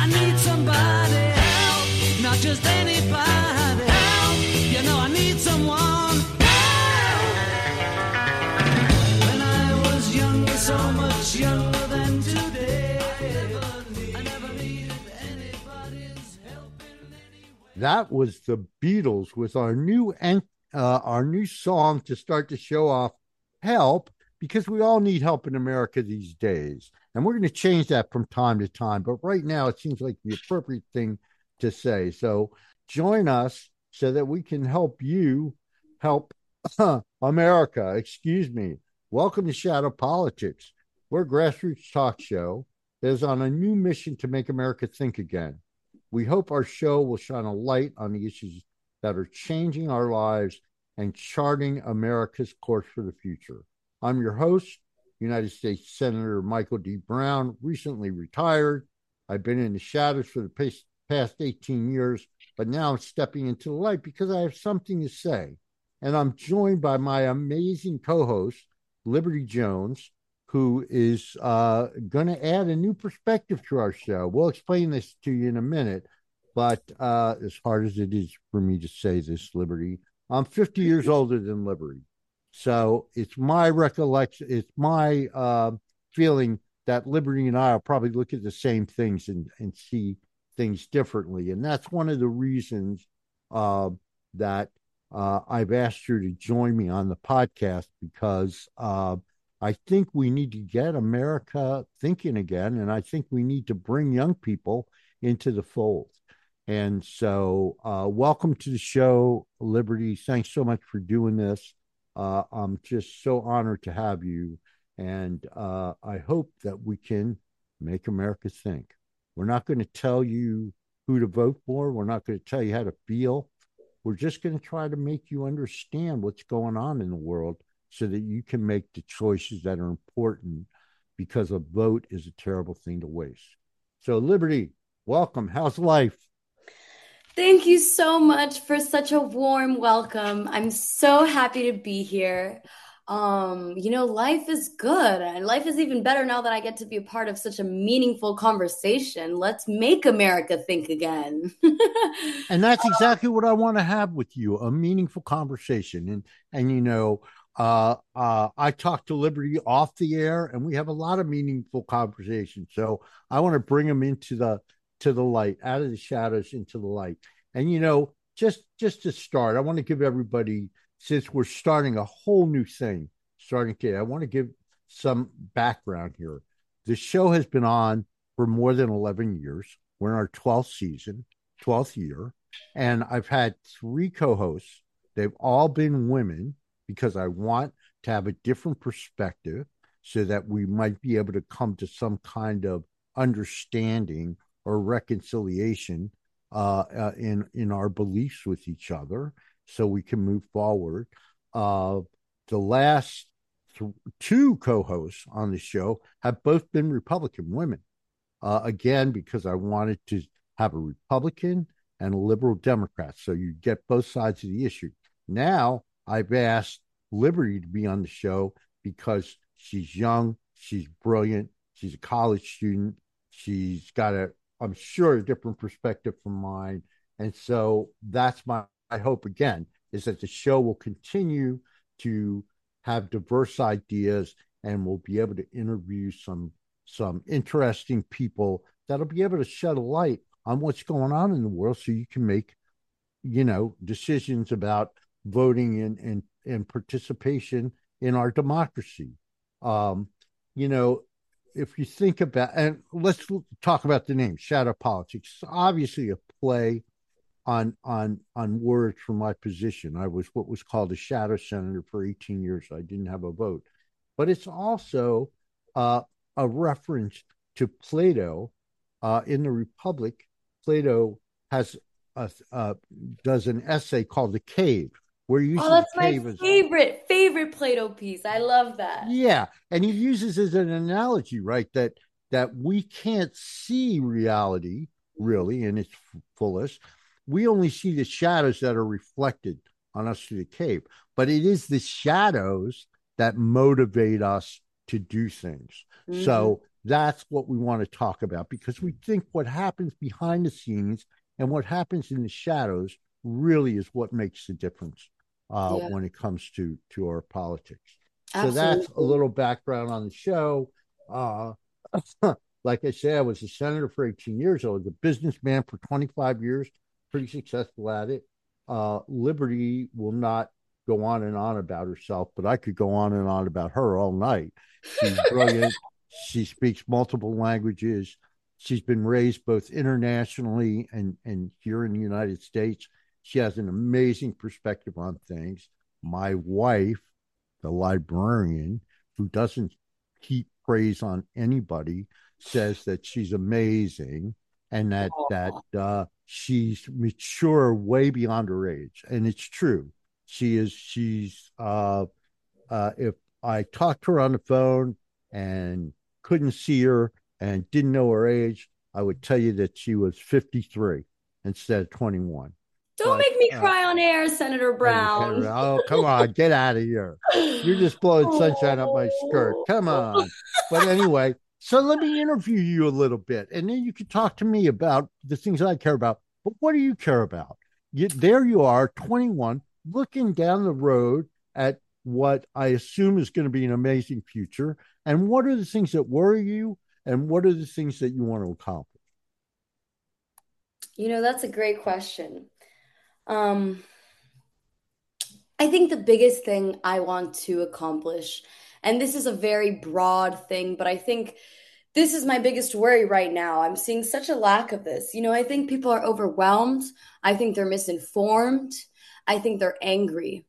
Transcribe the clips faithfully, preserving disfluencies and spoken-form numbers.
I need somebody help, not just anybody help. You know I need someone help. When I was younger, so much younger than today, I never needed anybody's help in any way. That was the Beatles with our new en- uh, our new song to start the show off, Help, because we all need help in America these days. And we're going to change that from time to time. But right now, it seems like the appropriate thing to say. So join us so that we can help you help America. Excuse me. Welcome to Shadow Politics. We're a grassroots talk show that is on a new mission to make America think again. We hope our show will shine a light on the issues that are changing our lives and charting America's course for the future. I'm your host, United States Senator Michael D. Brown, recently retired. I've been in the shadows for the past eighteen years, but now I'm stepping into the light because I have something to say. And I'm joined by my amazing co-host, Liberty Jones, who is uh, going to add a new perspective to our show. We'll explain this to you in a minute, but uh, as hard as it is for me to say this, Liberty, I'm fifty years older than Liberty. So it's my recollection, it's my uh, feeling that Liberty and I will probably look at the same things and, and see things differently. And that's one of the reasons uh, that uh, I've asked you to join me on the podcast, because uh, I think we need to get America thinking again. And I think we need to bring young people into the fold. And so uh, welcome to the show, Liberty. Thanks so much for doing this. Uh, I'm just so honored to have you. And uh, I hope that we can make America think. We're not going to tell you who to vote for. We're not going to tell you how to feel. We're just going to try to make you understand what's going on in the world so that you can make the choices that are important, because a vote is a terrible thing to waste. So, Liberty, welcome. How's life? Thank you so much for such a warm welcome. I'm so happy to be here. Um, you know, life is good, and life is even better now that I get to be a part of such a meaningful conversation. Let's make America think again. And that's exactly what I want to have with you, a meaningful conversation. And, and you know, uh, uh, I talk to Liberty off the air, and we have a lot of meaningful conversations. So I want to bring them into the to the light, out of the shadows into the light. And, you know, just, just to start, I want to give everybody, since we're starting a whole new thing, starting today, I want to give some background here. The show has been on for more than eleven years. We're in our twelfth season, twelfth year. And I've had three co-hosts. They've all been women, because I want to have a different perspective so that we might be able to come to some kind of understanding or reconciliation uh, uh, in in our beliefs with each other, so we can move forward. Uh, the last th- two co-hosts on the show have both been Republican women, uh, again, because I wanted to have a Republican and a liberal Democrat, so you get both sides of the issue. Now I've asked Liberty to be on the show because she's young, she's brilliant, she's a college student, she's got a I'm sure a different perspective from mine. And so that's my, my hope again, is that the show will continue to have diverse ideas, and we'll be able to interview some, some interesting people that'll be able to shed a light on what's going on in the world, so you can make, you know, decisions about voting and, and, and participation in our democracy. Um, you know, if you think about, and let's talk about the name, Shadow Politics. It's obviously a play on on on words from my position. I was what was called a shadow senator for eighteen years. I didn't have a vote. But it's also uh, a reference to Plato. Uh, in the Republic, Plato has a, uh, does an essay called The Cave, where he uses Oh, that's the my cave as favorite, favorite Plato piece. I love that. Yeah, and he uses as an analogy, right, that that we can't see reality really in its fullest. We only see the shadows that are reflected on us through the cave. But it is the shadows that motivate us to do things. Mm-hmm. So that's what we want to talk about, because we think what happens behind the scenes and what happens in the shadows really is what makes the difference uh, Yeah, when it comes to to our politics. So that's a absolutely. little background on the show. Uh, like I said, I was a senator for eighteen years. I was a businessman for twenty-five years, pretty successful at it. Uh, Liberty will not go on and on about herself, but I could go on and on about her all night. She's brilliant. She speaks multiple languages. She's been raised both internationally and, and here in the United States. She has an amazing perspective on things. My wife, the librarian, who doesn't heap praise on anybody, says that she's amazing and that that Aw. uh, she's mature way beyond her age, and it's true. She is. She's. Uh, uh, if I talked to her on the phone and couldn't see her and didn't know her age, I would tell you that she was fifty-three instead of twenty-one. Don't But make me uh, cry on air, Senator Brown. oh, come on, get out of here. You're just blowing sunshine up my skirt. Oh. Come on. But anyway, so let me interview you a little bit, and then you can talk to me about the things I care about. But what do you care about? You, there you are, twenty-one, looking down the road at what I assume is going to be an amazing future. And what are the things that worry you? And what are the things that you want to accomplish? You know, that's a great question. Um, I think the biggest thing I want to accomplish, and this is a very broad thing, but I think this is my biggest worry right now. I'm seeing such a lack of this. You know, I think people are overwhelmed. I think they're misinformed. I think they're angry.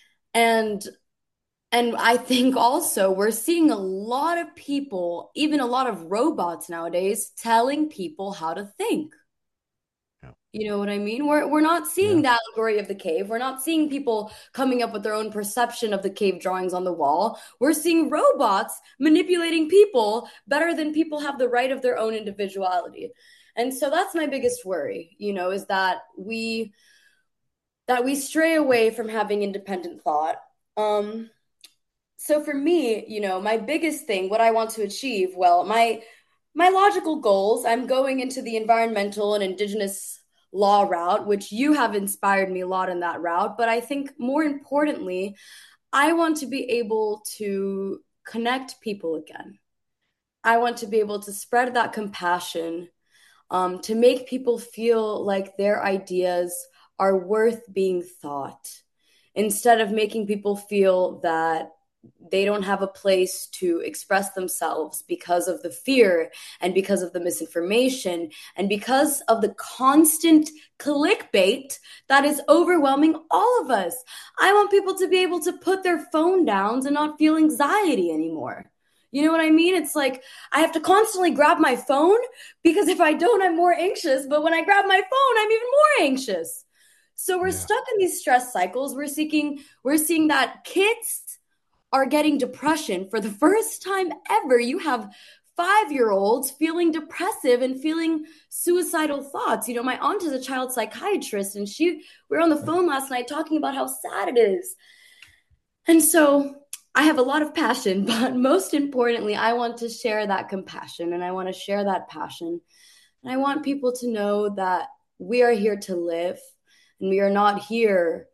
And and I think also we're seeing a lot of people, even a lot of robots nowadays, telling people how to think. Yeah. You know what I mean? We're we're not seeing Yeah. the allegory of the cave. We're not seeing people coming up with their own perception of the cave drawings on the wall. We're seeing robots manipulating people better than people have the right of their own individuality. And so that's my biggest worry, you know, is that we that we stray away from having independent thought. Um, so for me, you know, my biggest thing, what I want to achieve, well, my my logical goals, I'm going into the environmental and indigenous law route, which you have inspired me a lot in that route. But I think more importantly, I want to be able to connect people again. I want to be able to spread that compassion, um, to make people feel like their ideas are worth being thought instead of making people feel that they don't have a place to express themselves because of the fear and because of the misinformation and because of the constant clickbait that is overwhelming all of us. I want people to be able to put their phone down and not feel anxiety anymore. You know what I mean? It's like I have to constantly grab my phone because if I don't, I'm more anxious. But when I grab my phone, I'm even more anxious. So we're Yeah. stuck in these stress cycles. We're seeking, we're seeing that kids are getting depression for the first time ever. You have five year olds feeling depressive and feeling suicidal thoughts. You know, my aunt is a child psychiatrist, and she, we were on the phone last night talking about how sad it is. And so I have a lot of passion, but most importantly, I want to share that compassion and I want to share that passion. And I want people to know that we are here to live and we are not here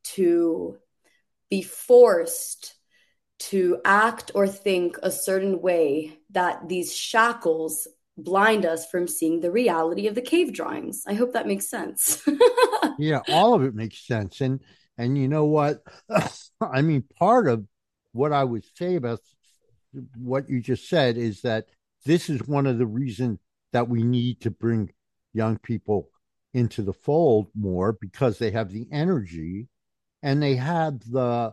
to be forced to act or think a certain way that these shackles blind us from seeing the reality of the cave drawings. I hope that makes sense. Yeah, all of it makes sense. And and you know what? I mean, part of what I would say about what you just said is that this is one of the reasons that we need to bring young people into the fold more, because they have the energy and they have the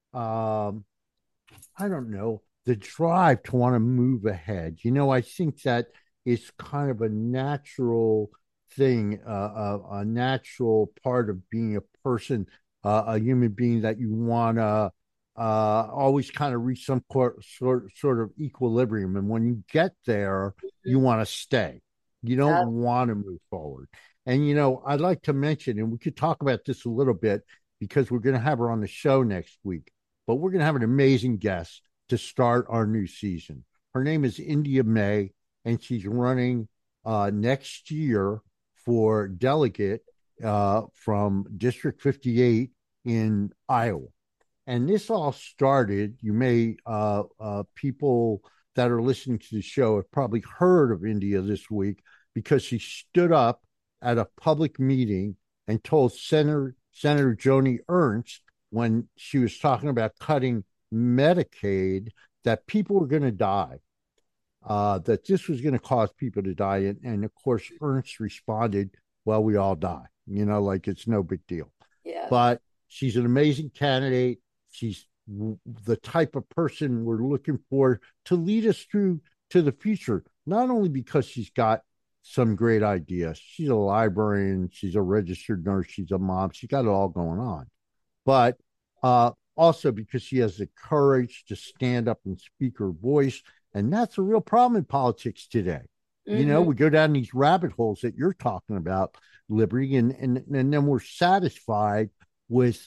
um I don't know, the drive to want to move ahead. You know, I think that it's kind of a natural thing, uh, a, a natural part of being a person, uh, a human being, that you want to uh, always kind of reach some sort, sort of equilibrium. And when you get there, you want to stay. You don't Ab- want to move forward. And, you know, I'd like to mention, and we could talk about this a little bit because we're going to have her on the show next week, but we're going to have an amazing guest to start our new season. Her name is India May, and she's running uh, next year for delegate uh, from District fifty-eight in Iowa. And this all started, you may, uh, uh, people that are listening to the show have probably heard of India this week because she stood up at a public meeting and told Senator, Senator Joni Ernst, when she was talking about cutting Medicaid, that people were going to die, uh, that this was going to cause people to die. And, and of course, Ernst responded, well, we all die, you know, like it's no big deal. Yeah. But she's an amazing candidate. She's the type of person we're looking for to lead us through to the future, not only because she's got some great ideas. She's a librarian. She's a registered nurse. She's a mom. She's got it all going on. But uh, also because she has the courage to stand up and speak her voice. And that's a real problem in politics today. Mm-hmm. You know, we go down these rabbit holes that you're talking about, Liberty, and, and, and then we're satisfied with,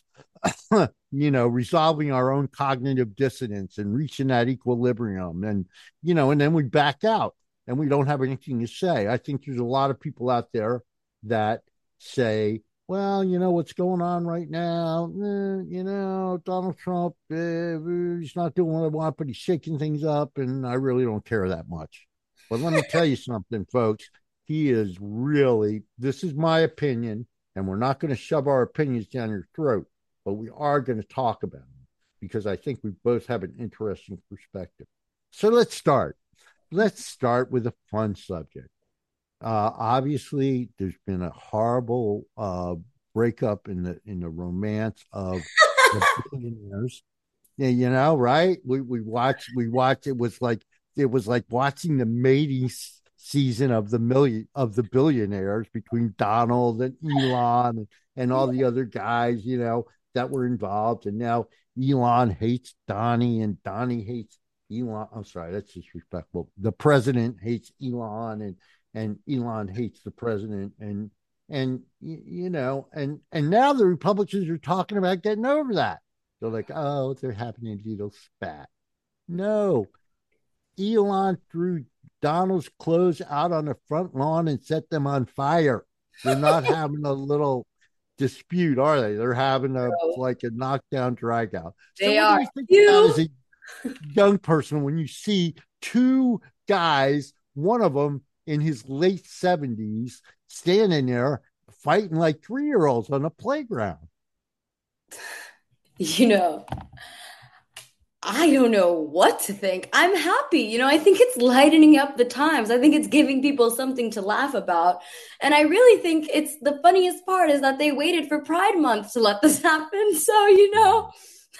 you know, resolving our own cognitive dissonance and reaching that equilibrium. And, you know, and then we back out and we don't have anything to say. I think there's a lot of people out there that say, well, you know, what's going on right now, eh, you know, Donald Trump, eh, he's not doing what I want, but he's shaking things up, and I really don't care that much. But let me tell you something, folks. He is really, this is my opinion, and we're not going to shove our opinions down your throat, but we are going to talk about them because I think we both have an interesting perspective. So let's start. Let's start with a fun subject. Uh, obviously, there's been a horrible uh, breakup in the in the romance of the billionaires. Yeah, you know, right? We we watched we watched. It was like it was like watching the mating season of the million of the billionaires between Donald and Elon and, and all the other guys, you know, that were involved. And now Elon hates Donnie and Donnie hates Elon. I'm sorry, that's disrespectful. The president hates Elon and. And Elon hates the president, and and you know, and and now the Republicans are talking about getting over that. They're like, oh, they're having a little spat. No, Elon threw Donald's clothes out on the front lawn and set them on fire. They're not having a little dispute, are they? They're having a no. like a knockdown drag out. They so are. What do you think you? As a young person, when you see two guys, one of them in his late seventies, standing there fighting like three-year-olds on a playground? You know, I don't know what to think. I'm happy. You know, I think it's lightening up the times. I think it's giving people something to laugh about. And I really think it's the funniest part is that they waited for Pride Month to let this happen. So, you know.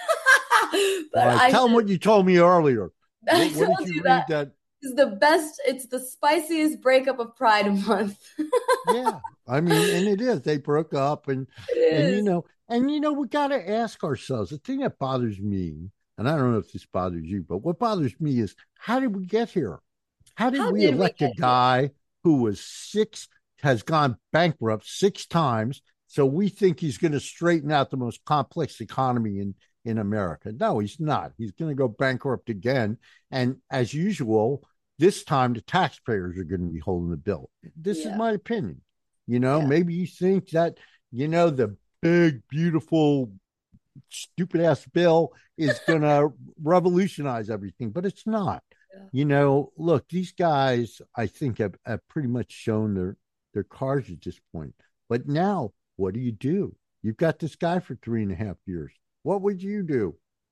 but right, I tell them what you told me earlier. I what, what did you, you read that? that It's the best, it's the spiciest breakup of Pride Month. Yeah, I mean, and it is. They broke up, and and you know, and you know, we got to ask ourselves. The thing that bothers me, and I don't know if this bothers you, but what bothers me is how did we get here? How did how we did elect we a guy here? who was six, has gone bankrupt six times? So we think he's going to straighten out the most complex economy in. in America. No, he's not. He's going to go bankrupt again. And as usual, this time the taxpayers are going to be holding the bill. This yeah. is my opinion. You know, yeah. maybe you think that, you know, the big, beautiful, stupid ass bill is going to revolutionize everything, but it's not. Yeah. You know, look, these guys, I think, have, have pretty much shown their, their cards at this point. But now, what do you do? You've got this guy for three and a half years. What would you do?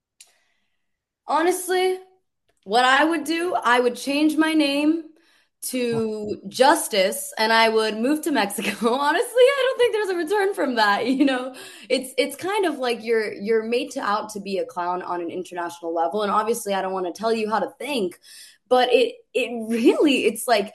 Honestly, what I would do, I would change my name to Justice and I would move to Mexico. Honestly, I don't think there's a return from that. You know, it's it's kind of like you're you're made to out to be a clown on an international level. And obviously, I don't want to tell you how to think, but it it really it's like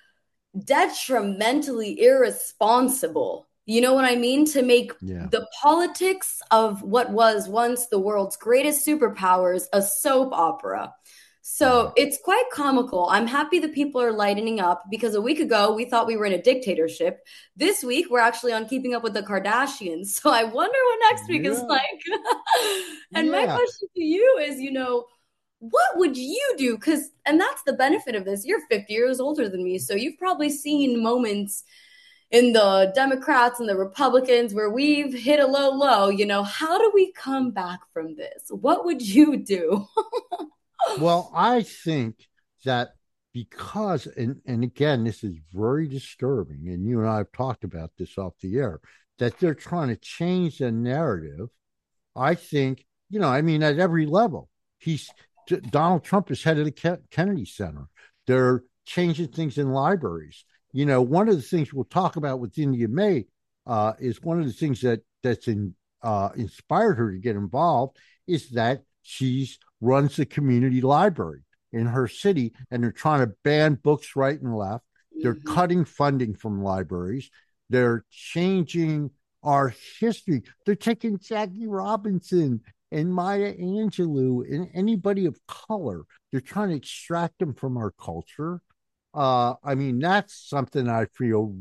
detrimentally irresponsible. You know what I mean? To make yeah. the politics of what was once the world's greatest superpowers a soap opera. So it's quite comical. I'm happy that people are lightening up because a week ago we thought we were in a dictatorship. This week we're actually on Keeping Up with the Kardashians. So I wonder what next week yeah. is like. And yeah. my question to you is, you know, what would you do? Because, and that's the benefit of this. You're fifty years older than me, so you've probably seen moments in the Democrats and the Republicans where we've hit a low low. You know, how do we come back from this? What would you do? Well, I think that because, and, and again, this is very disturbing, and you and I have talked about this off the air, that they're trying to change the narrative. I think, you know, I mean, at every level, he's Donald Trump is head of the Kennedy Center. They're changing things in libraries. You know, one of the things we'll talk about with India May uh, is one of the things that that's in, uh, inspired her to get involved is that she's runs the community library in her city, and they're trying to ban books right and left. They're mm-hmm. cutting funding from libraries. They're changing our history. They're taking Jackie Robinson and Maya Angelou and anybody of color. They're trying to extract them from our culture. Uh, I mean, that's something I feel,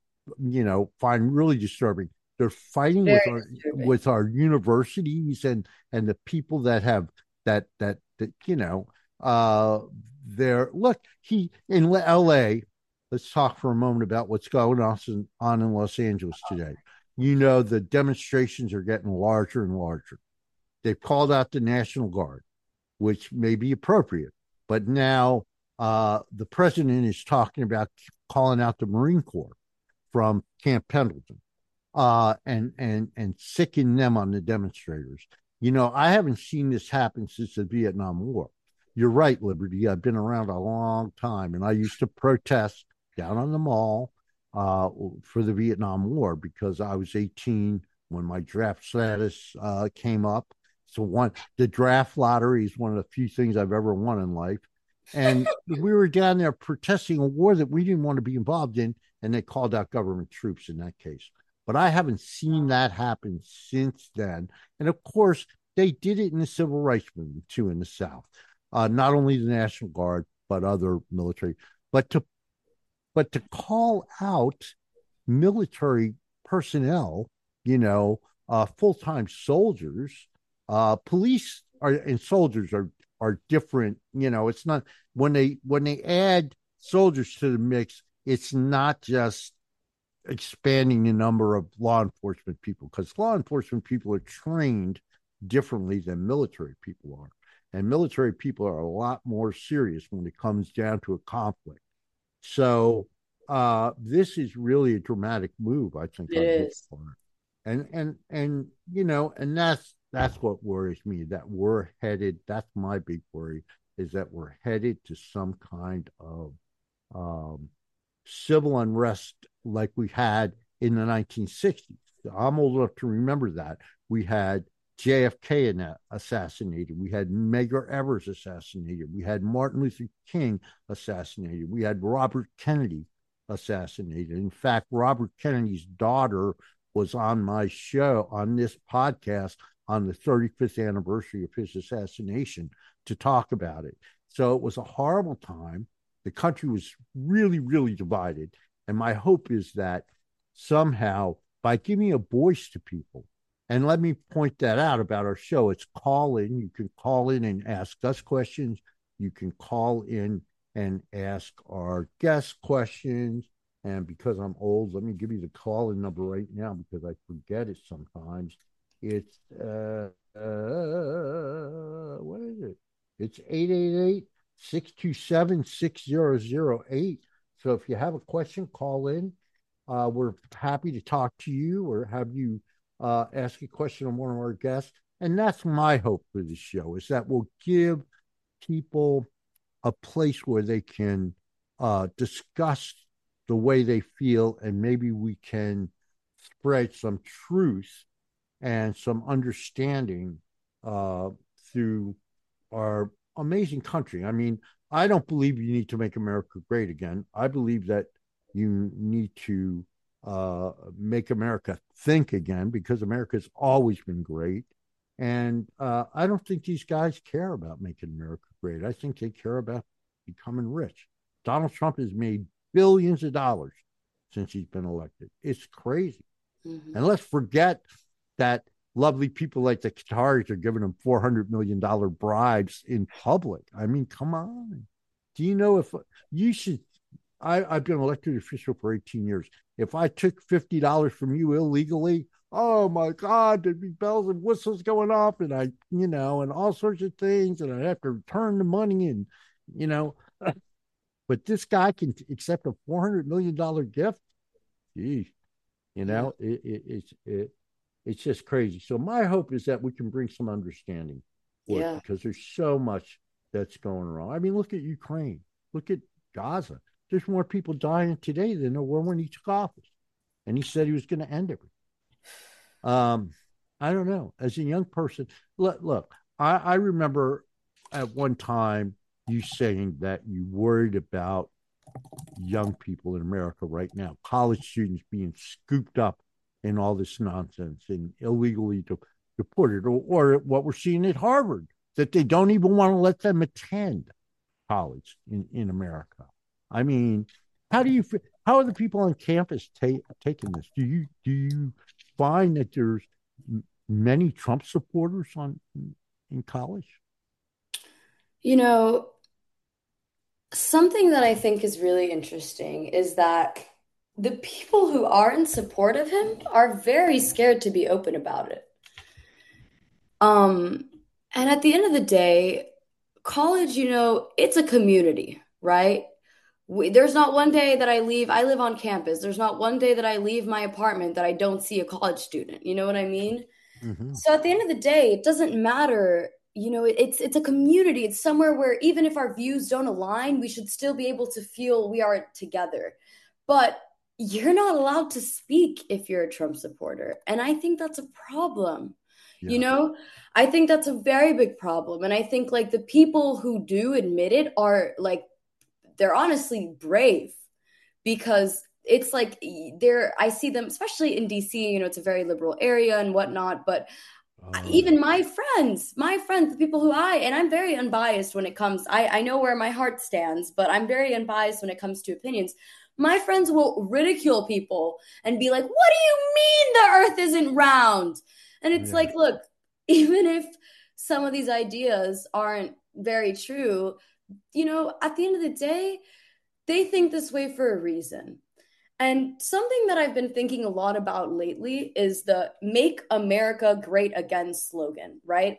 you know, find really disturbing. They're fighting Very with our disturbing. with our universities and and the people that have that that that you know. Uh, they're look he in L A. Let's talk for a moment about what's going on in, on in Los Angeles today. You know, the demonstrations are getting larger and larger. They've called out the National Guard, which may be appropriate, but now uh, the president is talking about calling out the Marine Corps from Camp Pendleton uh, and and and sicking them on the demonstrators. You know, I haven't seen this happen since the Vietnam War. You're right, Liberty. I've been around a long time, and I used to protest down on the mall uh, for the Vietnam War because I was eighteen when my draft status uh, came up. So one, the draft lottery is one of the few things I've ever won in life. And we were down there protesting a war that we didn't want to be involved in, and they called out government troops in that case. But I haven't seen that happen since then. And of course, they did it in the Civil Rights Movement too in the South. Uh, not only the National Guard, but other military. But to but to call out military personnel, you know, uh, full-time soldiers, uh, police are and soldiers are are different. You know, it's not when they when they add soldiers to the mix, it's not just expanding the number of law enforcement people, because law enforcement people are trained differently than military people are. And military people are a lot more serious when it comes down to a conflict. So uh, this is really a dramatic move, I think. It is. And and and you know, and that's that's what worries me, that we're headed. That's my big worry, is that we're headed to some kind of um, civil unrest like we had in the nineteen sixties. I'm old enough to remember that. We had J F K assassinated. We had Medgar Evers assassinated. We had Martin Luther King assassinated. We had Robert Kennedy assassinated. In fact, Robert Kennedy's daughter was on my show, on this podcast, on the thirty-fifth anniversary of his assassination to talk about it. So it was a horrible time. The country was really, really divided. And my hope is that somehow, by giving a voice to people, and let me point that out about our show, it's call in. You can call in and ask us questions. You can call in and ask our guests questions. And because I'm old, let me give you the call-in number right now because I forget it sometimes. It's, uh, uh, what is it? It's eight eight eight, six two seven, six zero zero eight. So if you have a question, call in. Uh, we're happy to talk to you or have you uh, ask a question on one of our guests. And that's my hope for this show, is that we'll give people a place where they can uh, discuss the way they feel, and maybe we can spread some truth and some understanding uh, through our amazing country. I mean, I don't believe you need to make America great again. I believe that you need to uh, make America think again, because America's always been great. And uh, I don't think these guys care about making America great. I think they care about becoming rich. Donald Trump has made billions of dollars since he's been elected. It's crazy. Mm-hmm. And let's forget that lovely people like the Qataris are giving them four hundred million dollars bribes in public. I mean, come on. Do you know if you should? I, I've been elected official for eighteen years. If I took fifty dollars from you illegally, oh my God, there'd be bells and whistles going off, and I, you know, and all sorts of things, and I'd have to return the money, and, you know, but this guy can accept a four hundred million dollars gift. Gee, you know, it, it, it's, it, it's just crazy. So my hope is that we can bring some understanding for Yeah. it, because there's so much that's going wrong. I mean, look at Ukraine, look at Gaza. There's more people dying today than there were when he took office. And he said he was going to end everything. Um, I don't know. As a young person, look, look I, I remember at one time you saying that you worried about young people in America right now, college students being scooped up in all this nonsense and illegally de- deported, or, or what we're seeing at Harvard, that they don't even want to let them attend college in, in America. I mean, how do you how are the people on campus ta- taking this? Do you do you find that there's m- many Trump supporters on in college? You know, something that I think is really interesting is that the people who are in support of him are very scared to be open about it. Um, and at the end of the day, college, you know, it's a community, right? We, there's not one day that I leave, I live on campus. There's not one day that I leave my apartment that I don't see a college student. You know what I mean? Mm-hmm. So at the end of the day, it doesn't matter. You know, it, it's it's a community. It's somewhere where even if our views don't align, we should still be able to feel we are together. But you're not allowed to speak if you're a Trump supporter. And I think that's a problem. You Yeah. know, I think that's a very big problem. And I think like the people who do admit it are like, they're honestly brave, because it's like they're, I see them, especially in D C, you know, it's a very liberal area and whatnot, but Oh, yeah. even my friends, my friends, the people who I, and I'm very unbiased when it comes, I, I know where my heart stands, but I'm very unbiased when it comes to opinions. My friends will ridicule people and be like, what do you mean the earth isn't round? And it's Yeah. like, look, even if some of these ideas aren't very true, you know, at the end of the day, they think this way for a reason. And something that I've been thinking a lot about lately is the Make America Great Again slogan, right?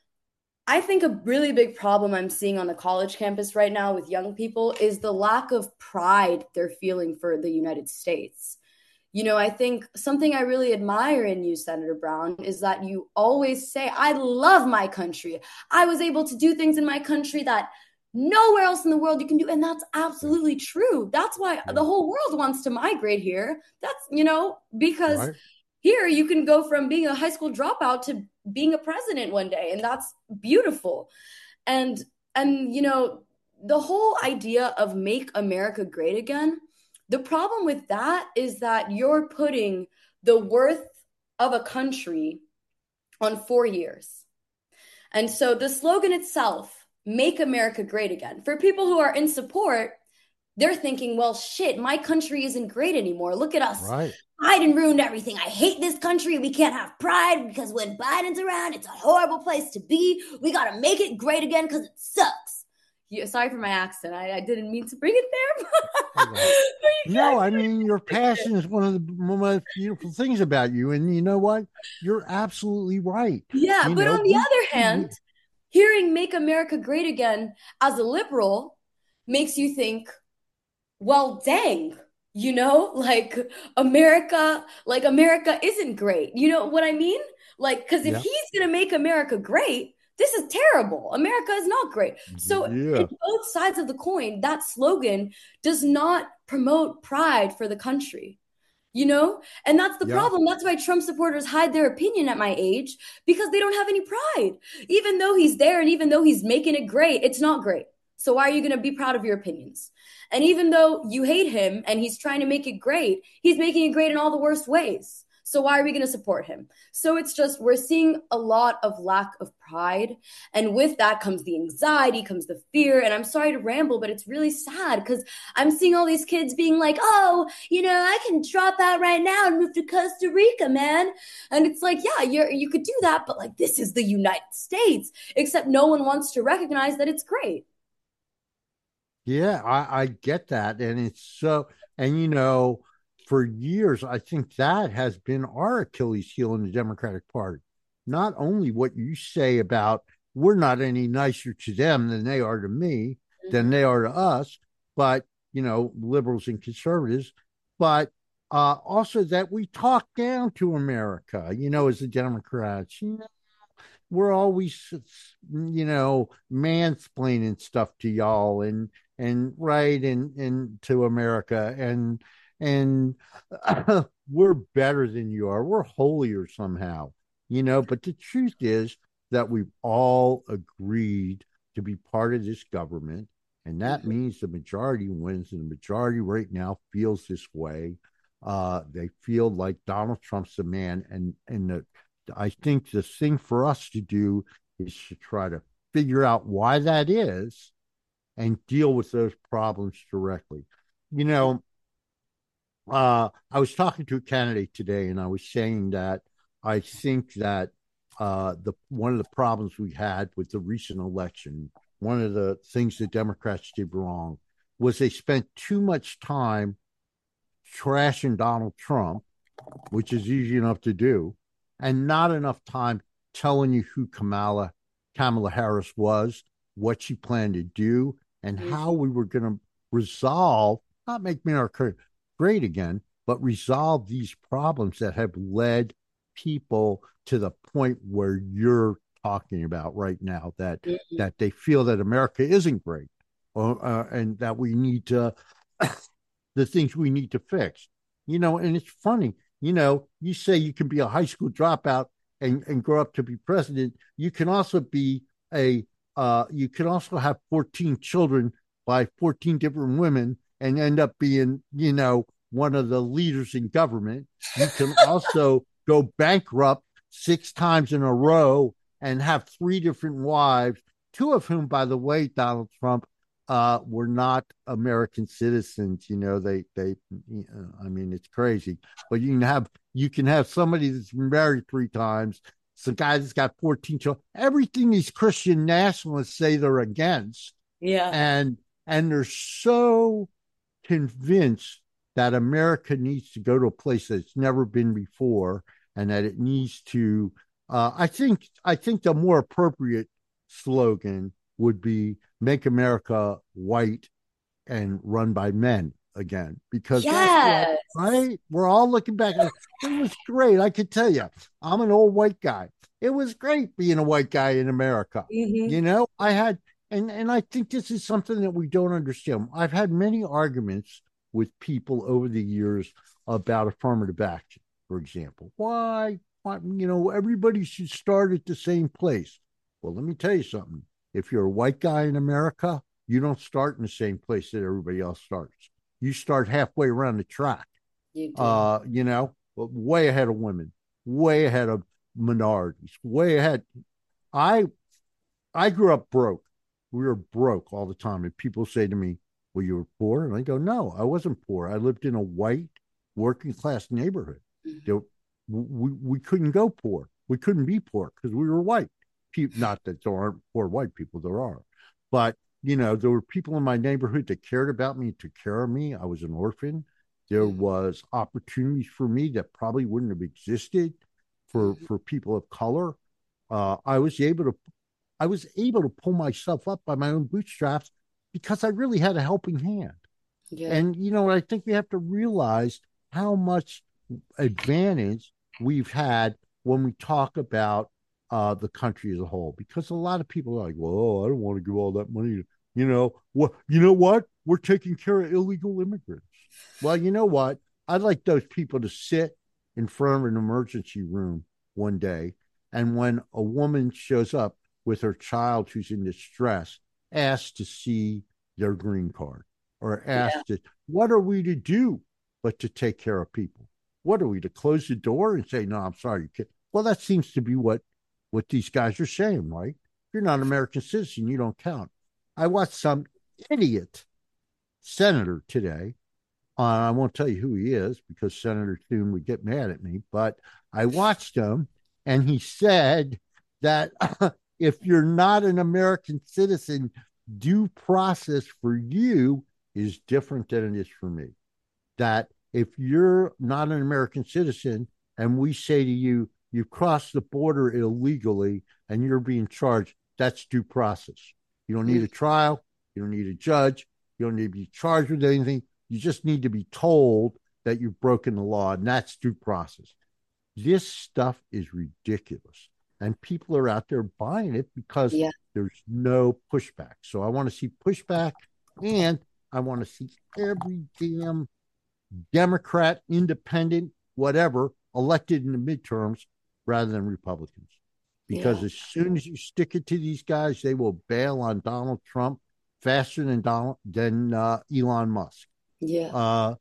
I think a really big problem I'm seeing on the college campus right now with young people is the lack of pride they're feeling for the United States. You know, I think something I really admire in you, Senator Brown, is that you always say, I love my country. I was able to do things in my country that nowhere else in the world you can do. And that's absolutely true. That's why Yeah. the whole world wants to migrate here. That's, you know, because Right. here you can go from being a high school dropout to being a president one day. And that's beautiful. And, and, you know, the whole idea of Make America Great Again, the problem with that is that you're putting the worth of a country on four years. And so the slogan itself, Make America Great Again, for people who are in support, they're thinking, well, shit, my country isn't great anymore. Look at us. Right. Biden ruined everything. I hate this country. We can't have pride because when Biden's around, it's a horrible place to be. We got to make it great again because it sucks. Yeah, sorry for my accent. I, I didn't mean to bring it there. But No, I mean, your passion is one of the most beautiful things about you. And you know what? You're absolutely right. yeah, You but know, on the we- other hand, hearing Make America Great Again as a liberal makes you think, well, dang, you know, like America, like America isn't great. You know what I mean? Like, because if Yeah. he's going to make America great, this is terrible. America is not great. So, Yeah. in both sides of the coin, that slogan does not promote pride for the country. You know, and that's the Yeah. problem. That's why Trump supporters hide their opinion at my age, because they don't have any pride. Even though he's there and even though he's making it great, it's not great. So why are you going to be proud of your opinions? And even though you hate him and he's trying to make it great, he's making it great in all the worst ways. So why are we going to support him? So it's just we're seeing a lot of lack of pride. And with that comes the anxiety, comes the fear. And I'm sorry to ramble, but it's really sad because I'm seeing all these kids being like, oh, you know, I can drop out right now and move to Costa Rica, man. And it's like, yeah, you're you could do that, but like this is the United States, except no one wants to recognize that it's great. Yeah, I, I get that. And it's so, and you know, for years, I think that has been our Achilles heel in the Democratic Party. Not only what you say about we're not any nicer to them than they are to me, than Mhm. they are to us, but, you know, liberals and conservatives, but uh, also that we talk down to America, you know, as the Democrats. You know, we're always, you know, mansplaining stuff to y'all and and right and and to America and and uh, we're better than you are. We're holier somehow, you know. But the truth is that we've all agreed to be part of this government, and that Mhm. means the majority wins, and the majority right now feels this way. Uh, they feel like Donald Trump's the man, and and the I think the thing for us to do is to try to figure out why that is and deal with those problems directly. You know, uh, I was talking to a candidate today, and I was saying that I think that uh, the one of the problems we had with the recent election, one of the things the Democrats did wrong, was they spent too much time trashing Donald Trump, which is easy enough to do, and not enough time telling you who Kamala Kamala Harris was, what she planned to do, and how Mhm. we were going to resolve, not make America great again, but resolve these problems that have led people to the point where you're talking about right now, that Mhm. that they feel that America isn't great, or, uh, and that we need to the things we need to fix. You know, and it's funny, you know, you say you can be a high school dropout and, and grow up to be president. You can also be a, uh, you can also have fourteen children by fourteen different women and end up being, you know, one of the leaders in government. You can also go bankrupt six times in a row and have three different wives, two of whom, by the way, Donald Trump, uh, were not American citizens. You know, they they. I mean, it's crazy. But you can have you can have somebody that's been married three times. Some guy that's got fourteen children. Everything these Christian nationalists say they're against, Yeah. and and they're so convinced that America needs to go to a place that it's never been before, and that it needs to. Uh, I think I think the more appropriate slogan would be "Make America White and Run by Men" again, because that's what, Yes. right? We're all looking back. It was great. I could tell you, I'm an old white guy. It was great being a white guy in America. You Hmm. know, I had, and and I think this is something that we don't understand. I've had many arguments with people over the years about affirmative action, for example. Why, why, you know, everybody should start at the same place. Well, let me tell you something. If you're a white guy in America, you don't start in the same place that everybody else starts. You start halfway around the track, You do. uh, you know, way ahead of women, way ahead of minorities, way ahead. I I grew up broke. We were broke all the time. And people say to me, "Well, you were poor?" And I go, "No, I wasn't poor. I lived in a white working class neighborhood. Mhm. There, we, we couldn't go poor. We couldn't be poor because we were white. Not that there aren't poor white people, there are. But, you know, there were people in my neighborhood that cared about me, took care of me. I was an orphan. There Mhm. was opportunities for me that probably wouldn't have existed for, Mhm. for people of color. Uh, I was able to I was able to pull myself up by my own bootstraps because I really had a helping hand. Yeah. And, you know, I think we have to realize how much advantage we've had when we talk about uh, the country as a whole, because a lot of people are like, well, I don't want to give all that money. You know, what, you know what? We're taking care of illegal immigrants. Well, you know what? I'd like those people to sit in front of an emergency room one day. And when a woman shows up with her child who's in distress, ask to see their green card or Yeah. ask to, what are we to do but to take care of people? What are we to close the door and say, no, I'm sorry, you can't? Well, that seems to be what what these guys are saying, right? If you're not an American citizen, you don't count. I watched some idiot senator today. Uh, I won't tell you who he is because Senator Thune would get mad at me, but I watched him and he said that if you're not an American citizen, due process for you is different than it is for me. That if you're not an American citizen and we say to you, you crossed the border illegally and you're being charged, that's due process. You don't need a trial. You don't need a judge. You don't need to be charged with anything. You just need to be told that you've broken the law, and that's due process. This stuff is ridiculous. And people are out there buying it because Yeah. there's no pushback. So I want to see pushback, and I want to see every damn Democrat, independent, whatever, elected in the midterms rather than Republicans. Because Yeah. as soon as you stick it to these guys, they will bail on Donald Trump faster than Donald than uh, Elon Musk. Yeah. Uh,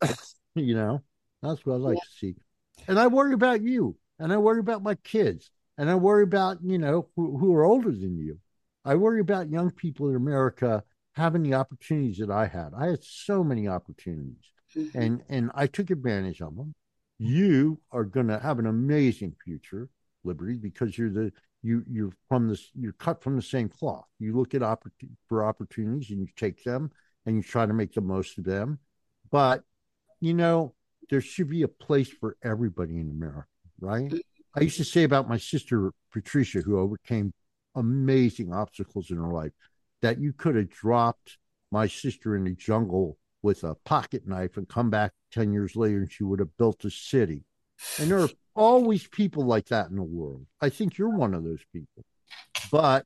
you know, that's what I like Yeah. to see. And I worry about you, and I worry about my kids, and I worry about, you know, who, who are older than you. I worry about young people in America having the opportunities that I had. I had so many opportunities, Mhm. and and I took advantage of them. You are going to have an amazing future, Liberty, because you're the you you're from this you're cut from the same cloth. You look at opportun- for opportunities and you take them and you try to make the most of them. But you know, there should be a place for everybody in America, right? I used to say about my sister Patricia, who overcame amazing obstacles in her life, that you could have dropped my sister in the jungle with a pocket knife and come back ten years later and she would have built a city. And there are always people like that in the world. I think you're one of those people. But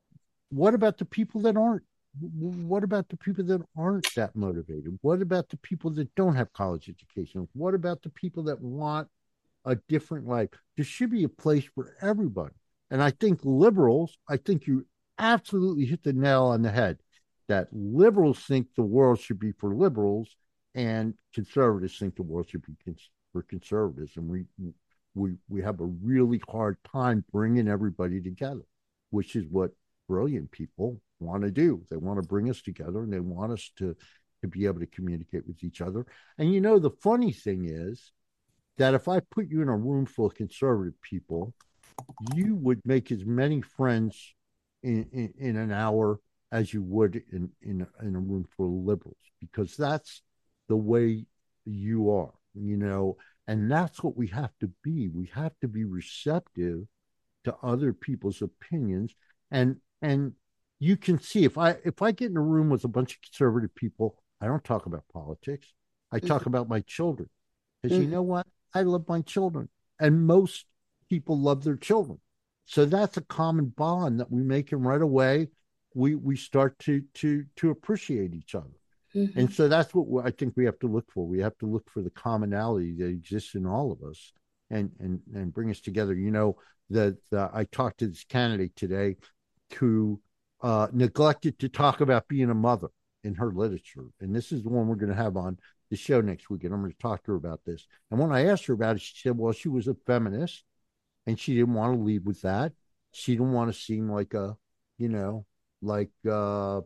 what about the people that aren't? What about the people that aren't that motivated? What about the people that don't have college education? What about the people that want a different life? There should be a place for everybody. And I think liberals, I think you absolutely hit the nail on the head that liberals think the world should be for liberals and conservatives think the world should be cons- for conservatives. And we, we, we have a really hard time bringing everybody together, which is what brilliant people want to do. They want to bring us together and they want us to, to be able to communicate with each other. And you know, the funny thing is that if I put you in a room full of conservative people, you would make as many friends in, in, in an hour as you would in, in, in a room full of liberals, because that's the way you are, you know, and that's what we have to be. We have to be receptive to other people's opinions. And and you can see if I if I get in a room with a bunch of conservative people, I don't talk about politics. I talk Mhm. about my children. Because you Mhm. know what? I love my children. And most people love their children. So that's a common bond that we make, and right away we we start to to to appreciate each other. And Mhm. so that's what I think we have to look for. We have to look for the commonality that exists in all of us, and and and bring us together. You know, that I talked to this candidate today who uh, neglected to talk about being a mother in her literature, and this is the one we're going to have on the show next week, and I'm going to talk to her about this. And when I asked her about it, she said, "Well, she was a feminist, and she didn't want to lead with that. She didn't want to seem like a, you know, like." Uh,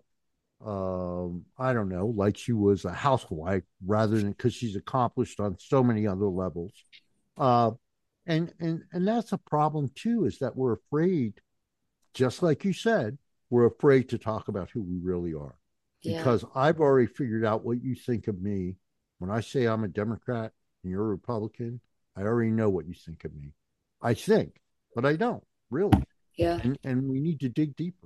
um, I don't know, like she was a housewife rather than because she's accomplished on so many other levels. Uh, and and and that's a problem too, is that we're afraid, just like you said, we're afraid to talk about who we really are. Yeah. Because I've already figured out what you think of me. When I say I'm a Democrat and you're a Republican, I already know what you think of me. I think, but I don't really. Yeah. And and we need to dig deeper.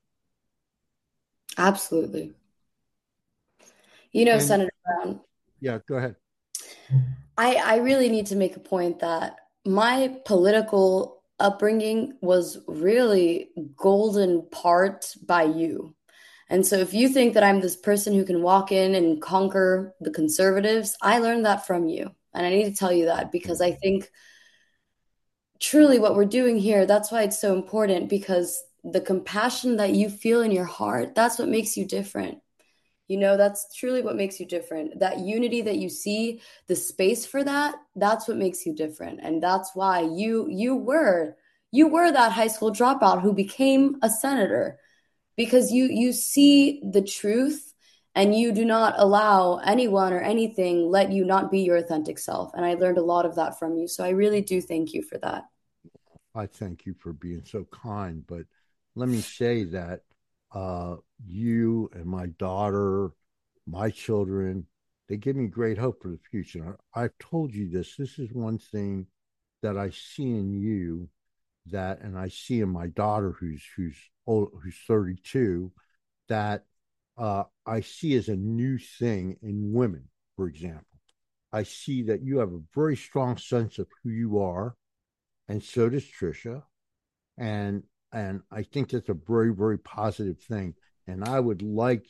Absolutely. You know, And Senator Brown, yeah, go ahead. I, I really need to make a point that my political upbringing was really golden part by you. And so if you think that I'm this person who can walk in and conquer the conservatives, I learned that from you. And I need to tell you that because I think truly what we're doing here, that's why it's so important, because the compassion that you feel in your heart, that's what makes you different. You know, that's truly what makes you different. That unity that you see, the space for that, that's what makes you different. And that's why you you were you were that high school dropout who became a senator because you you see the truth and you do not allow anyone or anything let you not be your authentic self. And I learned a lot of that from you. So I really do thank you for that. I thank you for being so kind, but let me say that uh, you and my daughter, my children, they give me great hope for the future. I, I've told you this. This is one thing that I see in you that, and I see in my daughter who's who's old, who's thirty-two, that uh, I see as a new thing in women. For example, I see that you have a very strong sense of who you are, and so does Trisha, and and I think that's a very very positive thing. And I would like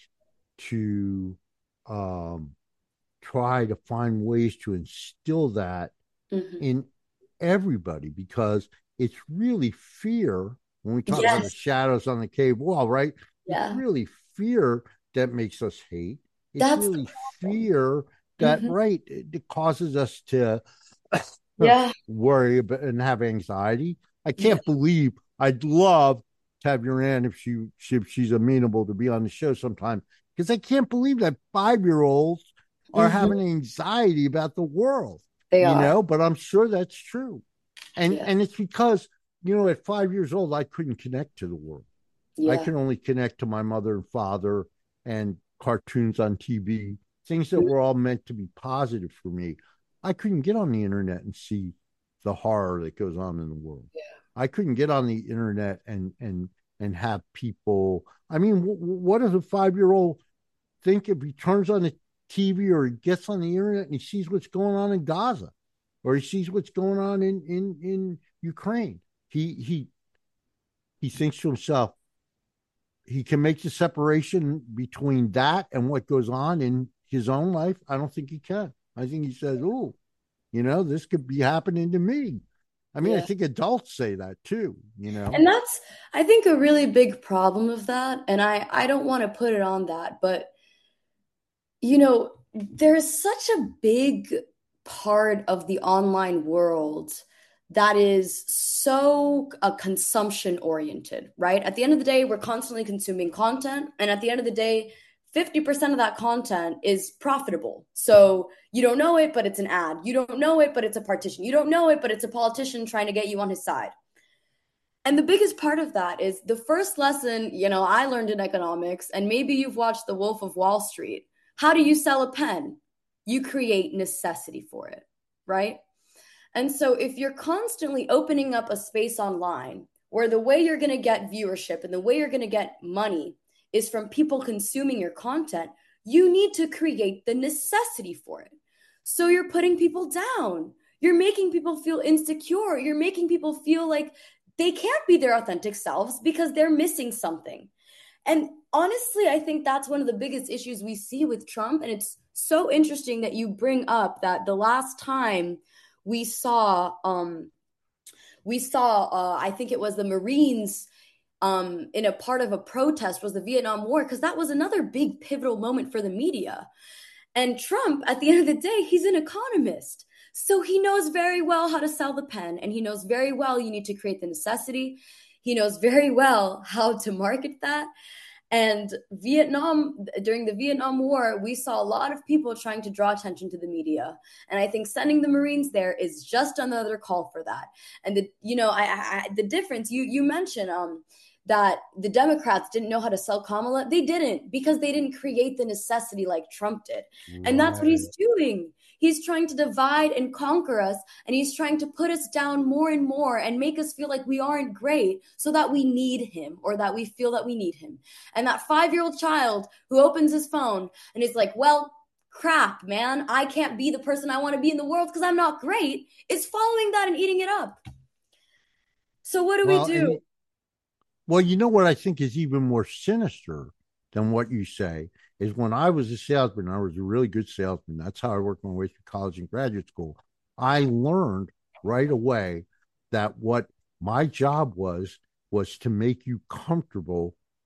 to um, try to find ways to instill that Mhm. in everybody because it's really fear when we talk about the Yes. shadows on the cave wall, right? It's Yeah. really fear that makes us hate. It's That's the really problem. fear that, Mhm. right, it, it causes us to Yeah. worry about and have anxiety. I Yeah. can't believe I'd love to have your aunt if she, she if she's amenable to be on the show sometime because I can't believe that five year olds are Mhm. having anxiety about the world, They you are. know. But I'm sure that's true, and Yeah. and it's because you know at five years old I couldn't connect to the world. I Yeah. can only connect to my mother and father and cartoons on T V, things that were all meant to be positive for me. I couldn't get on the internet and see the horror that goes on in the world. I couldn't get on the internet and and and have people. I mean, w- what does a five year old think if he turns on the T V or he gets on the internet and he sees what's going on in Gaza or he sees what's going on in in in Ukraine? He he he thinks to himself, he can make the separation between that and what goes on in his own life. I don't think he can. I think he says, "Oh, you know, this could be happening to me." I mean, I Yeah. think adults say that too. You know, And that's, I think, a really big problem of that. And I, I don't want to put it on that, but you know, there's such a big part of the online world that is so uh, consumption oriented, right? At the end of the day, we're constantly consuming content. And at the end of the day, fifty percent of that content is profitable. So you don't know it, but it's an ad. You don't know it, but it's a partition. You don't know it, but it's a politician trying to get you on his side. And the biggest part of that is the first lesson, you know, I learned in economics, and maybe you've watched The Wolf of Wall Street. How do you sell a pen? You create necessity for it, right? And so if you're constantly opening up a space online where the way you're going to get viewership and the way you're going to get money is from people consuming your content, you need to create the necessity for it. So you're putting people down. You're making people feel insecure. You're making people feel like they can't be their authentic selves because they're missing something. And honestly, I think that's one of the biggest issues we see with Trump. And it's so interesting that you bring up that the last time we saw, um, we saw, uh, I think it was the Marines um, in a part of a protest was the Vietnam War, because that was another big pivotal moment for the media. And Trump, at the end of the day, he's an economist. So he knows very well how to sell the pen, and he knows very well you need to create the necessity. He knows very well how to market that. And Vietnam, during the Vietnam War, we saw a lot of people trying to draw attention to the media. And I think sending the Marines there is just another call for that. And the, you know, I, I the difference you you mentioned um that the Democrats didn't know how to sell Kamala. They didn't because they didn't create the necessity like Trump did. And that's what he's right? doing. He's trying to divide and conquer us, and he's trying to put us down more and more and make us feel like we aren't great so that we need him or that we feel that we need him. And that five year old child who opens his phone and is like, well, crap, man, I can't be the person I want to be in the world because I'm not great, is following that and eating it up. So what do we Well, do? and well, you know what I think is even more sinister than what you say is when I was a salesman, I was a really good salesman. That's how I worked my way through college and graduate school. I learned right away that what my job was was to make you comfortable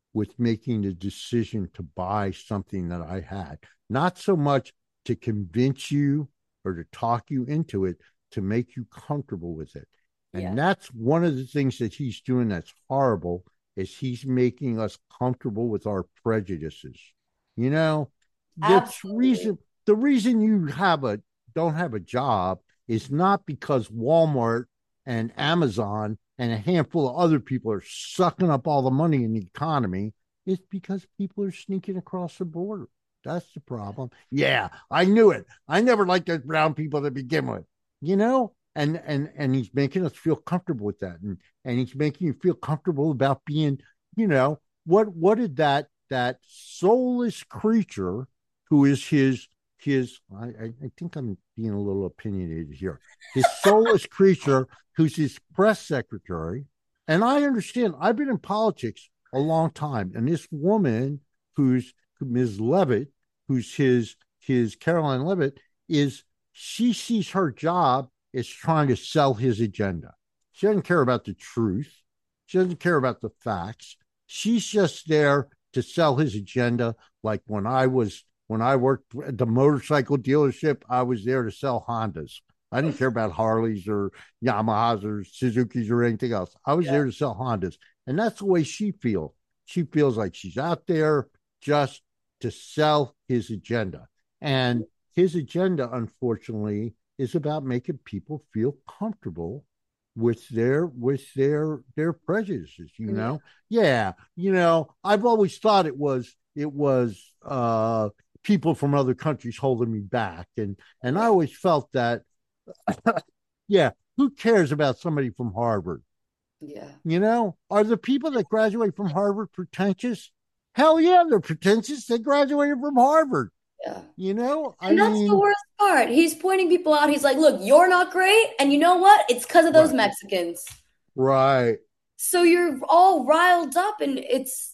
with making the decision to buy something that I had. Not so much to convince you or to talk you into it, to make you comfortable with it. And Yeah. that's one of the things that he's doing that's horrible, is he's making us comfortable with our prejudices. You know, the Absolutely. reason the reason you have a don't have a job is not because Walmart and Amazon and a handful of other people are sucking up all the money in the economy. It's because people are sneaking across the border. That's the problem. Yeah, I knew it. I never liked those brown people to begin with. You know, and and and he's making us feel comfortable with that, and and he's making you feel comfortable about being, you know, what what did that that soulless creature who is his his I, I think I'm being a little opinionated here. His soulless creature who's his press secretary. And I understand, I've been in politics a long time, and this woman who's Miz Levitt, who's his his Caroline Levitt, is she sees her job as trying to sell his agenda. She doesn't care about the truth. She doesn't care about the facts. She's just there to sell his agenda. Like when I was when I worked at the motorcycle dealership, I was there to sell Hondas. I didn't care about Harleys or Yamahas or Suzuki's or anything else. I was yeah. there to sell Hondas. And that's the way she feels. She feels like she's out there just to sell his agenda. And his agenda, unfortunately, is about making people feel comfortable with their with their their prejudices, you know. Yeah. yeah. You know, I've always thought it was it was uh people from other countries holding me back. And and I always felt that yeah, who cares about somebody from Harvard? Yeah. You know, are the people that graduate from Harvard pretentious? Hell yeah, they're pretentious. They graduated from Harvard. Yeah. You know, and I that's mean, the worst part. He's pointing people out. He's like, look, you're not great. And you know what? It's because of those right. Mexicans. Right. So you're all riled up, and it's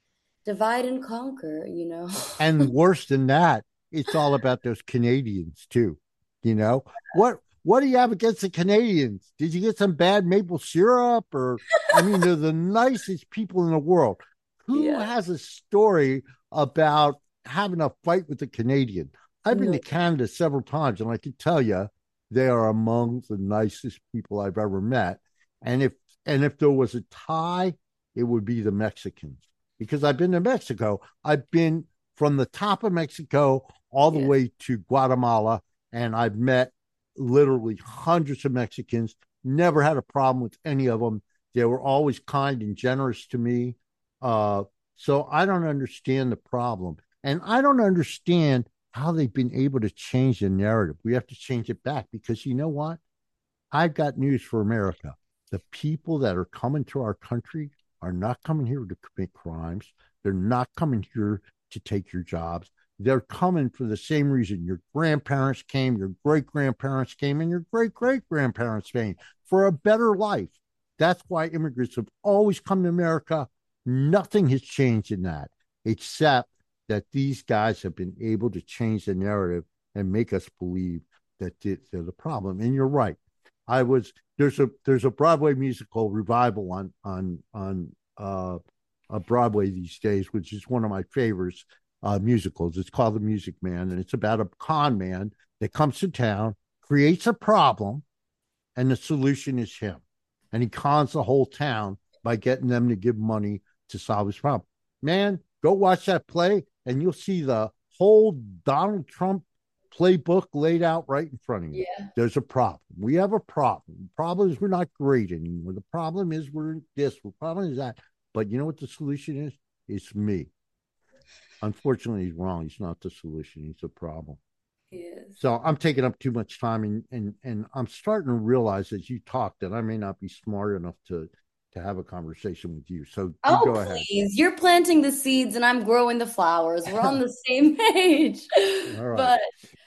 divide and conquer, you know? And worse than that, it's all about those Canadians too. You know, what what do you have against the Canadians? Did you get some bad maple syrup? Or, I mean, they're the nicest people in the world. Who Yeah. has a story about having a fight with the Canadian? I've been No. to Canada several times, and I can tell you they are among the nicest people I've ever met. And if and if there was a tie, it would be the Mexicans, because I've been to Mexico. I've been from the top of Mexico all the Yeah. way to Guatemala, and I've met literally hundreds of Mexicans. Never had a problem with any of them. They were always kind and generous to me. Uh, so I don't understand the problem. And I don't understand how they've been able to change the narrative. We have to change it back, because you know what? I've got news for America. The people that are coming to our country are not coming here to commit crimes. They're not coming here to take your jobs. They're coming for the same reason your grandparents came, your great-grandparents came, and your great-great-grandparents came, for a better life. That's why immigrants have always come to America. Nothing has changed in that, except that these guys have been able to change the narrative and make us believe that they're the problem. And you're right. I was there's a there's a Broadway musical revival on on on uh, a Broadway these days, which is one of my favorites uh, musicals. It's called The Music Man, and it's about a con man that comes to town, creates a problem, and the solution is him. And he cons the whole town by getting them to give money to solve his problem. Man, go watch that play, and you'll see the whole Donald Trump playbook laid out right in front of you. Yeah. There's a problem. We have a problem. The problem is we're not great anymore. The problem is we're this. The problem is that. But you know what the solution is? It's me. Unfortunately, he's wrong. He's not the solution. He's the problem. He is. So I'm taking up too much time, and and and I'm starting to realize as you talk that I may not be smart enough to to have a conversation with you. So oh, go ahead. Please. You're planting the seeds and I'm growing the flowers. We're on the same page. All right. But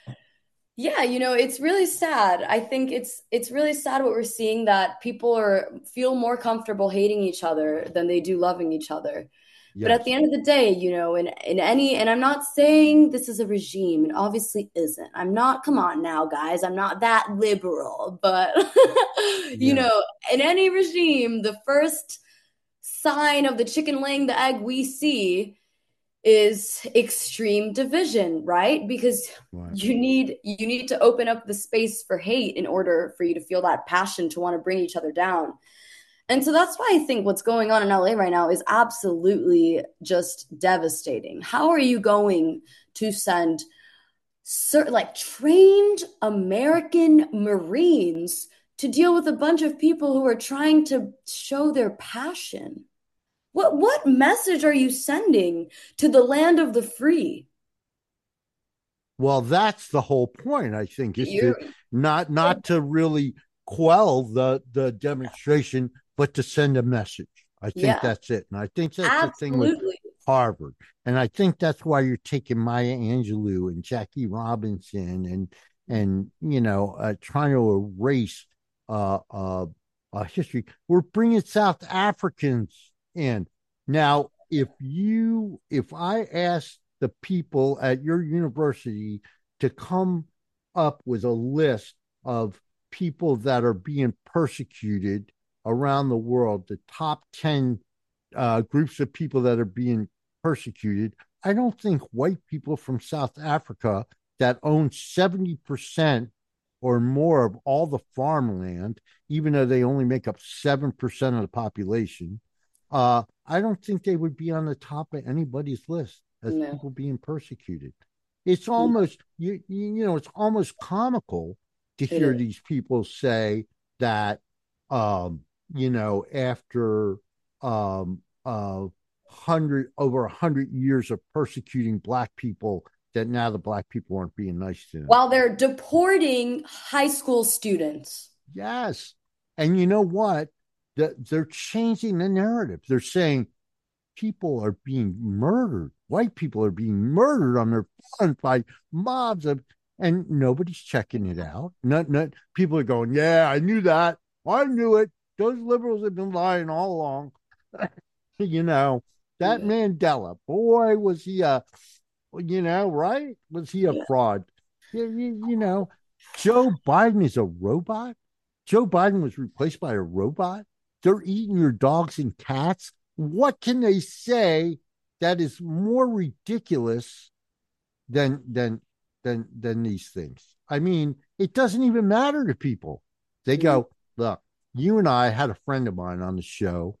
yeah, you know, it's really sad. I think it's it's really sad what we're seeing, that people are feel more comfortable hating each other than they do loving each other. Yes. But at the end of the day, you know, in, in any, and I'm not saying this is a regime, it obviously isn't. I'm not, come on now, guys, I'm not that liberal, but, you yeah. know, in any regime, the first sign of the chicken laying the egg we see is extreme division, right? Because Right. you need you need to open up the space for hate in order for you to feel that passion to want to bring each other down. And so that's why I think what's going on in L A right now is absolutely just devastating. How are you going to send cer- like trained American Marines to deal with a bunch of people who are trying to show their passion? What what message are you sending to the land of the free? Well, that's the whole point, I think, is to You're not not to really quell the the demonstration, but to send a message. I think yeah, that's it. And I think that's the thing with absolutely. Harvard. And I think that's why you're taking Maya Angelou and Jackie Robinson and and you know uh, trying to erase uh, uh, uh, history. We're bringing South Africans in now. If you, if I asked the people at your university to come up with a list of people that are being persecuted around the world, the top ten uh, groups of people that are being persecuted, I don't think white people from South Africa that own seventy percent or more of all the farmland, even though they only make up seven percent of the population, uh, I don't think they would be on the top of anybody's list as No, people being persecuted. It's no, almost you, you know, it's almost comical to it hear is. these people say that um, you know, after um uh hundred over a hundred years of persecuting black people, that now the black people aren't being nice to them. While they're deporting high school students. Yes. And you know what? The, they're changing the narrative. They're saying people are being murdered. White people are being murdered on their front by mobs of, and nobody's checking it out. Not, not people are going, yeah, I knew that. I knew it. Those liberals have been lying all along. you know, that Yeah, Mandela, boy, was he a, you know, right? Was he a yeah. fraud? You, you, you know, Joe Biden is a robot. Joe Biden was replaced by a robot. They're eating your dogs and cats. What can they say that is more ridiculous than than than than these things? I mean, it doesn't even matter to people. They No. go, look, you and I had a friend of mine on the show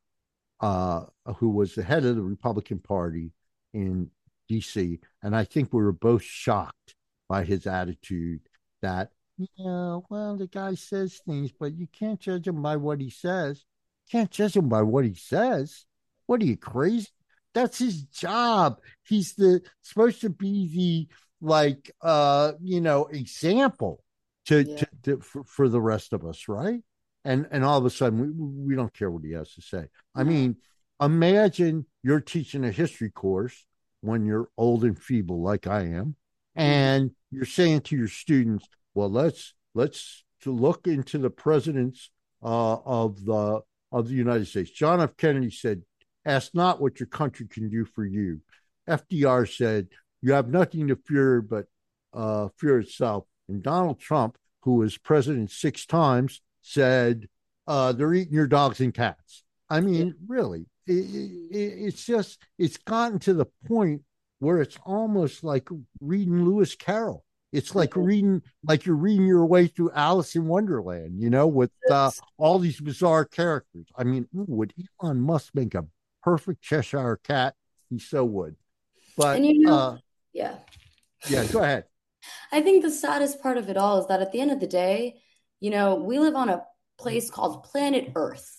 uh, who was the head of the Republican Party in D C, and I think we were both shocked by his attitude that, yeah, well, the guy says things, but you can't judge him by what he says. You can't judge him by what he says. What are you, crazy? That's his job. He's the supposed to be the like uh you know example to Yeah. to, to for, for the rest of us, right? And and all of a sudden we we don't care what he has to say. I No. mean, imagine you're teaching a history course when you're old and feeble like I am, Mhm. and you're saying to your students, well, let's let's to look into the presidents uh, of the of the United States. John F. Kennedy said, ask not what your country can do for you. F D R said, you have nothing to fear but uh, fear itself. And Donald Trump, who was president six times, said, uh, they're eating your dogs and cats. I Yeah. mean, really, it, it, it's just, it's gotten to the point where it's almost like reading Lewis Carroll. It's like Yeah. reading, like you're reading your way through Alice in Wonderland, you know, with uh, It's- all these bizarre characters. I mean, would Elon Musk make a perfect Cheshire cat? He so would. And But you know, uh, yeah. yeah, go ahead. I think the saddest part of it all is that at the end of the day, you know, we live on a place called planet Earth.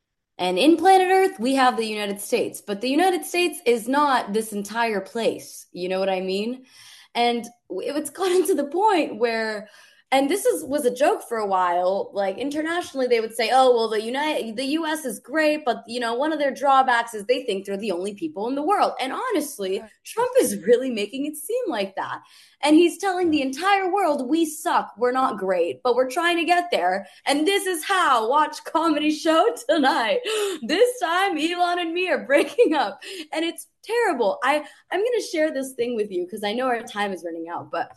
And in planet Earth, we have the United States, but the United States is not this entire place. You know what I mean? And it's gotten to the point where, and this is was a joke for a while. Like internationally, they would say, "Oh, well, the United, the U S is great, but you know, one of their drawbacks is they think they're the only people in the world." And honestly, Trump is really making it seem like that. And he's telling Yeah. the entire world, "We suck. We're not great, but we're trying to get there." And this is how. Watch Comedy Show tonight. This time, Elon and me are breaking up, and it's terrible. I I'm gonna share this thing with you because I know our time is running out, but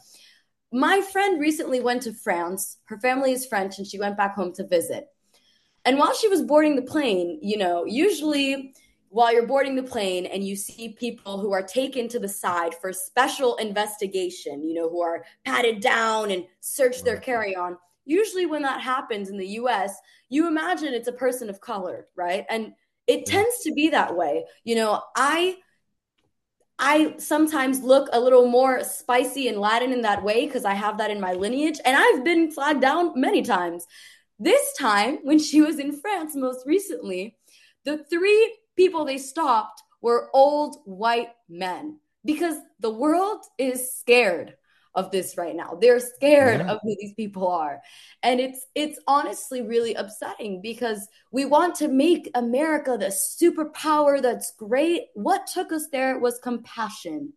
my friend recently went to France. Her family is French, and she went back home to visit. And while she was boarding the plane, you know, usually while you're boarding the plane and you see people who are taken to the side for special investigation, you know, who are patted down and search their carry-on. Usually when that happens in the U S, you imagine it's a person of color, right? And it Yeah. tends to be that way. You know, I I sometimes look a little more spicy and Latin in that way because I have that in my lineage, and I've been flagged down many times. This time, when she was in France most recently, the three people they stopped were old white men because the world is scared of this right now. They're scared Yeah. of who these people are. And it's it's honestly really upsetting because we want to make America the superpower that's great. What took us there was compassion.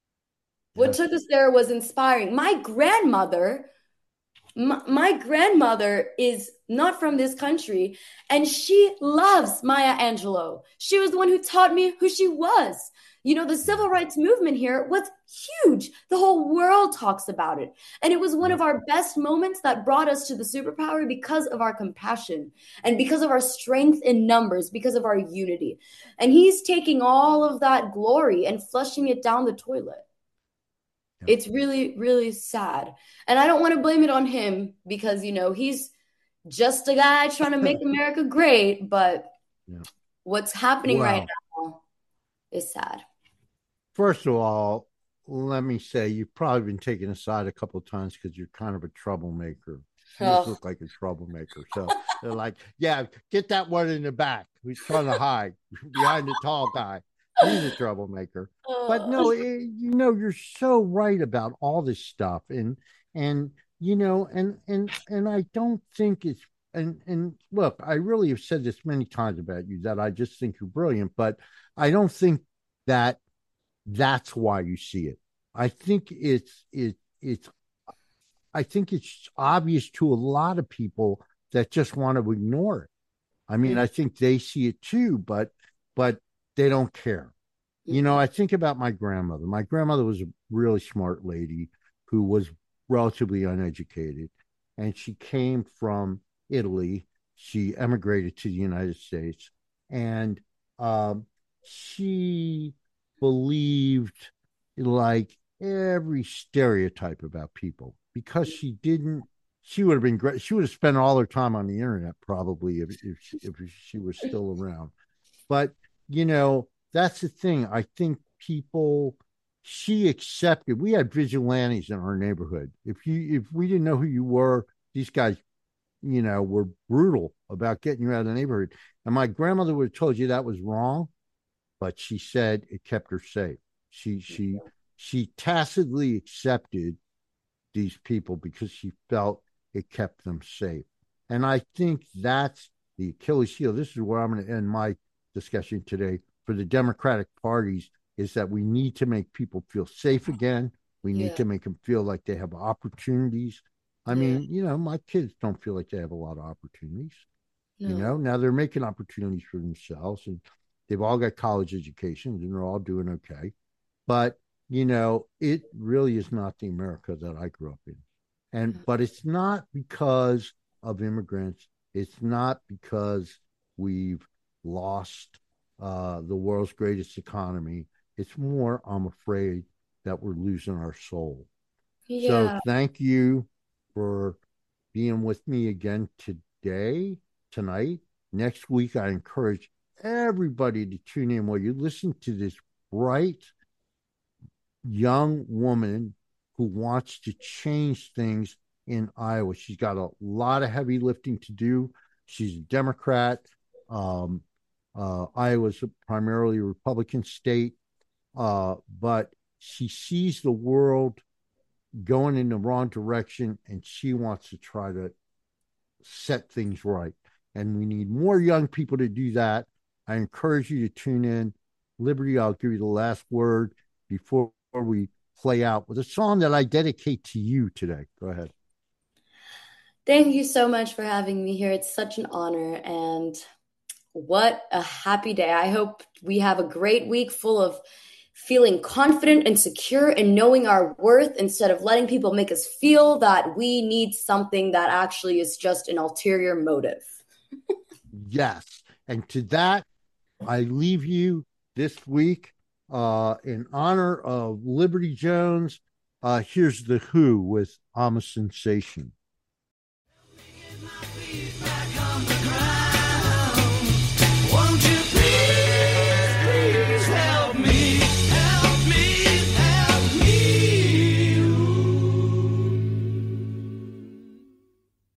What Yes. took us there was inspiring. My grandmother my, my grandmother is not from this country, and she loves Maya Angelou. She was the one who taught me who she was. You know, the civil rights movement here was huge. The whole world talks about it. And it was one of our best moments that brought us to the superpower because of our compassion and because of our strength in numbers, because of our unity. And he's taking all of that glory and flushing it down the toilet. Yeah. It's really, really sad. And I don't want to blame it on him because, you know, he's just a guy trying to make America great. But Yeah. what's happening right Well, now is sad. first of all, let me say you've probably been taken aside a couple of times because you're kind of a troublemaker. You just Oh, look like a troublemaker. So they're like, yeah, get that one in the back who's trying to hide behind the tall guy. He's a troublemaker. But no, oh, it, you know, you're so right about all this stuff. And, and, you know, and, and, and I don't think it's, and, and look, I really have said this many times about you that I just think you're brilliant, but I don't think that that's why you see it. I think it's, it, it's, I think it's obvious to a lot of people that just want to ignore it. I mean, I think they see it too, but but they don't care. You know, I think about my grandmother. My grandmother was a really smart lady who was relatively uneducated, and she came from Italy. She emigrated to the United States, and um, she believed like every stereotype about people because she didn't. She would have been great. She would have spent all her time on the internet probably if if she, if she was still around. But you know, that's the thing. I think people she accepted. We had vigilantes in our neighborhood. If you if we didn't know who you were, these guys, you know, were brutal about getting you out of the neighborhood. And my grandmother would have told you that was wrong, but she said it kept her safe. She she she tacitly accepted these people because she felt it kept them safe. And I think that's the Achilles heel. This is where I'm going to end my discussion today for the Democratic parties is that we need to make people feel safe again. We need yeah, to make them feel like they have opportunities. I yeah, mean, you know, my kids don't feel like they have a lot of opportunities. You know, no, now they're making opportunities for themselves and they've all got college educations and they're all doing okay. But, you know, it really is not the America that I grew up in. And, but it's not because of immigrants. It's not because we've lost uh, the world's greatest economy. It's more, I'm afraid, that we're losing our soul. So yeah. thank you for being with me again today, tonight. Next week, I encourage everybody to tune in while you listen to this bright young woman who wants to change things in Iowa. She's got a lot of heavy lifting to do. She's a Democrat. Um, uh, Iowa's a primarily a Republican state, uh, but she sees the world going in the wrong direction and she wants to try to set things right. And we need more young people to do that. I encourage you to tune in. Liberty, I'll give you the last word before we play out with a song that I dedicate to you today. Go ahead. Thank you so much for having me here. It's such an honor, and what a happy day. I hope we have a great week full of feeling confident and secure and knowing our worth instead of letting people make us feel that we need something that actually is just an ulterior motive. Yes. And to that, I leave you this week uh, in honor of Liberty Jones. Uh, here's The Who with I'm a Sensation.